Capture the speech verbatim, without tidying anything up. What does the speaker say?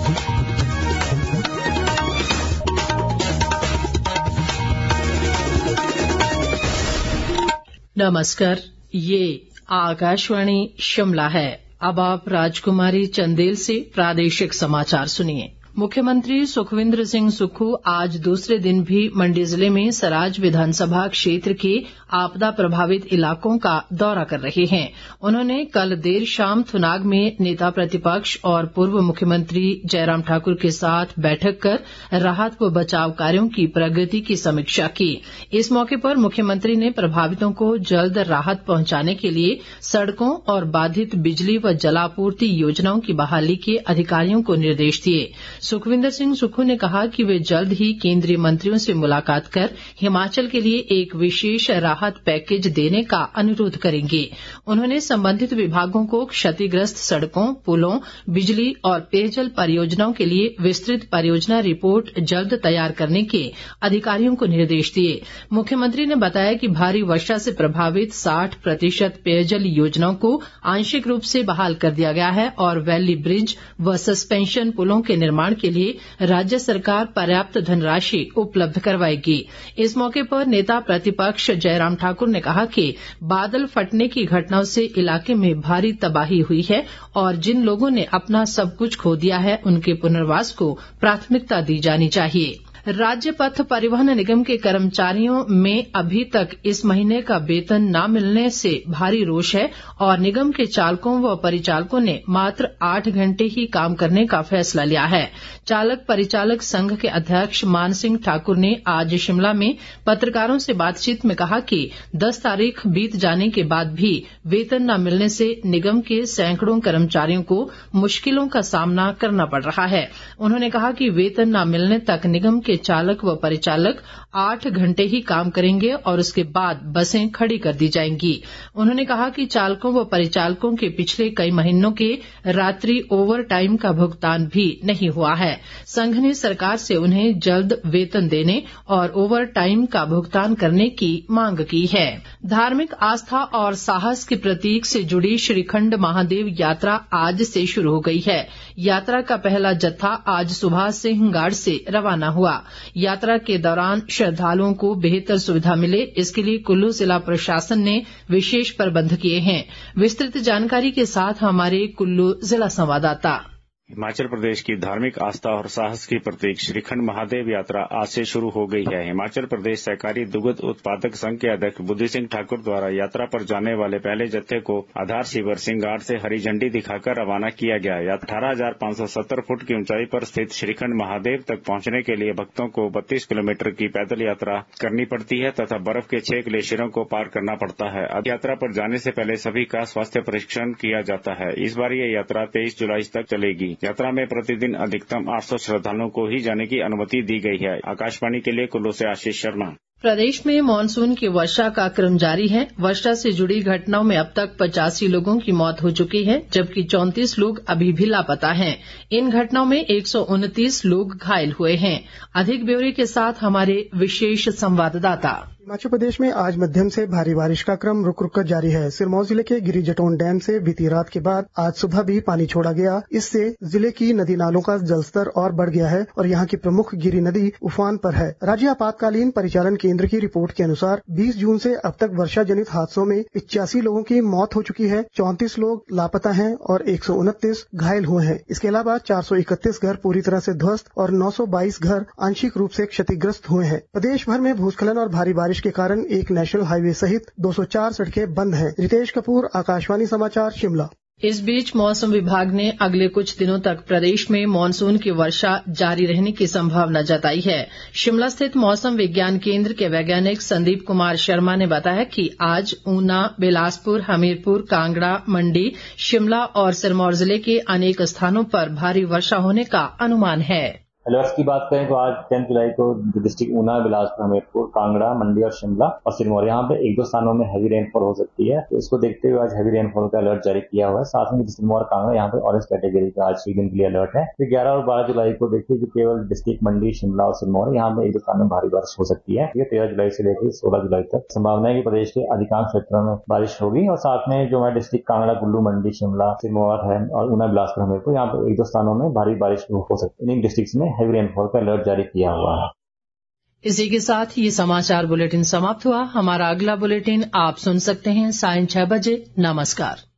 नमस्कार, ये आकाशवाणी शिमला है। अब आप राजकुमारी चंदेल से प्रादेशिक समाचार सुनिए। मुख्यमंत्री सुखविंदर सिंह सुक्खू आज दूसरे दिन भी मंडी जिले में सराज विधानसभा क्षेत्र के आपदा प्रभावित इलाकों का दौरा कर रहे हैं। उन्होंने कल देर शाम थुनाग में नेता प्रतिपक्ष और पूर्व मुख्यमंत्री जयराम ठाकुर के साथ बैठक कर राहत व बचाव कार्यों की प्रगति की समीक्षा की। इस मौके पर मुख्यमंत्री ने प्रभावितों को जल्द राहत पहुंचाने के लिए सड़कों और बाधित बिजली व जलापूर्ति योजनाओं की बहाली के अधिकारियों को निर्देश दिए। सुखविंदर सिंह सुक्खू ने कहा कि वे जल्द ही केंद्रीय मंत्रियों से मुलाकात कर हिमाचल के लिए एक विशेष राहत पैकेज देने का अनुरोध करेंगे। उन्होंने संबंधित विभागों को क्षतिग्रस्त सड़कों, पुलों, बिजली और पेयजल परियोजनाओं के लिए विस्तृत परियोजना रिपोर्ट जल्द तैयार करने के अधिकारियों को निर्देश दिए। मुख्यमंत्री ने बताया कि भारी वर्षा से प्रभावित साठ प्रतिशत पेयजल योजनाओं को आंशिक रूप से बहाल कर दिया गया है और वैली ब्रिज व सस्पेंशन पुलों के निर्माण के लिए राज्य सरकार पर्याप्त धनराशि उपलब्ध करवाएगी। इस मौके पर नेता प्रतिपक्ष जयराम ठाकुर ने कहा कि बादल फटने की घटनाओं से इलाके में भारी तबाही हुई है और जिन लोगों ने अपना सब कुछ खो दिया है उनके पुनर्वास को प्राथमिकता दी जानी चाहिए। राज्य पथ परिवहन निगम के कर्मचारियों में अभी तक इस महीने का वेतन न मिलने से भारी रोष है और निगम के चालकों व परिचालकों ने मात्र आठ घंटे ही काम करने का फैसला लिया है। चालक परिचालक संघ के अध्यक्ष मान सिंह ठाकुर ने आज शिमला में पत्रकारों से बातचीत में कहा कि दस तारीख बीत जाने के बाद भी वेतन न मिलने से निगम के सैकड़ों कर्मचारियों को मुश्किलों का सामना करना पड़ रहा है। उन्होंने कहा कि वेतन न मिलने तक निगम के चालक व परिचालक आठ घंटे ही काम करेंगे और उसके बाद बसें खड़ी कर दी जाएंगी। उन्होंने कहा कि चालकों व परिचालकों के पिछले कई महीनों के रात्रि ओवर टाइम का भुगतान भी नहीं हुआ है। संघ ने सरकार से उन्हें जल्द वेतन देने और ओवर टाइम का भुगतान करने की मांग की है। धार्मिक आस्था और साहस के प्रतीक से जुड़ी श्रीखंड महादेव यात्रा आज से शुरू हो गई है। यात्रा का पहला जत्था आज सुबह सिंहगाड़ से रवाना हुआ। यात्रा के दौरान श्रद्धालुओं को बेहतर सुविधा मिले, इसके लिए कुल्लू जिला प्रशासन ने विशेष प्रबंध किए हैं। विस्तृत जानकारी के साथ हमारे कुल्लू जिला संवाददाता। हिमाचल प्रदेश की धार्मिक आस्था और साहस की प्रतीक श्रीखंड महादेव यात्रा आज से शुरू हो गई है। हिमाचल प्रदेश सहकारी दुग्ध उत्पादक संघ के अध्यक्ष बुद्धि सिंह ठाकुर द्वारा यात्रा पर जाने वाले पहले जत्थे को आधार शिविर सिंहगाड़ से हरी झंडी दिखाकर रवाना किया गया। अठारह हजार पाँच सौ सत्तर फुट की ऊंचाई पर स्थित श्रीखंड महादेव तक पहुंचने के लिए भक्तों को बत्तीस किलोमीटर की पैदल यात्रा करनी पड़ती है तथा बर्फ के छह ग्लेशियरों को पार करना पड़ता है। अब यात्रा पर जाने से पहले सभी का स्वास्थ्य परीक्षण किया जाता है। इस बार ये यात्रा तेईस जुलाई तक चलेगी। यात्रा में प्रतिदिन अधिकतम आठ सौ श्रद्धालुओं को ही जाने की अनुमति दी गई है। आकाशवाणी के लिए कुल्लू से आशीष शर्मा। प्रदेश में मानसून की वर्षा का क्रम जारी है। वर्षा से जुड़ी घटनाओं में अब तक पचासी लोगों की मौत हो चुकी है, जबकि चौंतीस लोग अभी भी लापता हैं। इन घटनाओं में एक सौ उनतीस लोग घायल हुए हैं। अधिक ब्यौरे के साथ हमारे विशेष संवाददाता। हिमाचल प्रदेश में आज मध्यम से भारी बारिश का क्रम रुक रुक कर जारी है। सिरमौर जिले के गिरी जटोन डैम से बीती रात के बाद आज सुबह भी पानी छोड़ा गया। इससे जिले की नदी नालों का जलस्तर और बढ़ गया है और यहाँ की प्रमुख गिरी नदी उफान पर है। राज्य आपातकालीन परिचालन केंद्र की रिपोर्ट के अनुसार बीस जून से अब तक वर्षा जनित हादसों में इक्यासी लोगों की मौत हो चुकी है, चौंतीस लोग लापता हैं और एक सौ उनतीस घायल हुए हैं। इसके अलावा चार सौ इकतीस घर पूरी तरह से ध्वस्त और नौ सौ बाईस घर आंशिक रूप से क्षतिग्रस्त हुए हैं। प्रदेश भर में भूस्खलन और भारी बारिश के कारण एक नेशनल हाईवे सहित दो सौ चार सड़कें बंद हैं। रितेश कपूर, आकाशवाणी समाचार, शिमला। इस बीच मौसम विभाग ने अगले कुछ दिनों तक प्रदेश में मानसून की वर्षा जारी रहने की संभावना जताई है। शिमला स्थित मौसम विज्ञान केंद्र के वैज्ञानिक संदीप कुमार शर्मा ने बताया कि आज ऊना, बिलासपुर, हमीरपुर, कांगड़ा, मंडी, शिमला और सिरमौर जिले के अनेक स्थानों पर भारी वर्षा होने का अनुमान है। अलर्ट्स की बात करें तो आज टेंथ जुलाई को डिस्ट्रिक्ट ऊना, बिलासपुर, हमीरपुर, कांगड़ा, मंडी और शिमला और सिरमौर यहाँ पे एक दो स्थानों में हैवी रेनफॉल हो सकती है। तो इसको देखते हुए आज हैवी रेनफॉल का अलर्ट जारी किया हुआ है। साथ में सिरमौर, कांगड़ा यहाँ पे ऑरेंज कैटेगरी का आज एक दिन के लिए अलर्ट है। फिर ग्यारह और बारह जुलाई को देखिए जो केवल डिस्ट्रिक्ट मंडी, शिमला और सिरमौर यहाँ पे एक दो स्थानों में भारी बारिश हो सकती है। तेरह जुलाई से लेकर सोलह जुलाई तक संभावना है कि प्रदेश के अधिकांश क्षेत्रों में बारिश होगी और साथ में जो हमारे डिस्ट्रिक्ट कांगड़ा, कुल्लू, मंडी, शिमला, सिरमौर है और ऊना, बिलासपुर, हमीरपुर यहाँ पे एक दो स्थानों में भारी बारिश हो सकती है। इन डिस्ट्रिक्ट में हैवी रेनफॉल का अलर्ट जारी किया हुआ है। इसी के साथ ये समाचार बुलेटिन समाप्त हुआ। हमारा अगला बुलेटिन आप सुन सकते हैं सायं छह बजे। नमस्कार।